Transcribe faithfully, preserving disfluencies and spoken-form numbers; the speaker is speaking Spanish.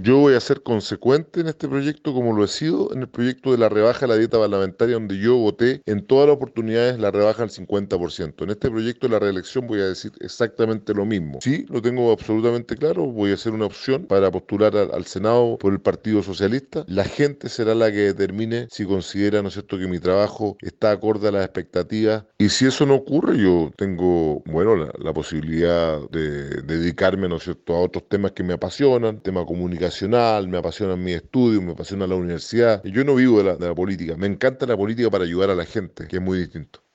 Yo voy a ser consecuente en este proyecto como lo he sido en el proyecto de la rebaja de la dieta parlamentaria donde yo voté en todas las oportunidades la rebaja al cincuenta por ciento. En este proyecto de la reelección voy a decir exactamente lo mismo. Sí, lo tengo absolutamente claro, voy a hacer una opción para postular al, al Senado por el Partido Socialista. La gente será la que determine si considera, ¿no es cierto?, que mi trabajo está acorde a las expectativas. Y si eso no ocurre, yo tengo, bueno, la, la posibilidad de dedicarme, ¿no es cierto?, a otros temas que me apasionan, tema comunicacional, me apasionan mis estudios, me apasiona la universidad. Yo no vivo de la, de la política, me encanta la política para ayudar a la gente, que es muy distinto.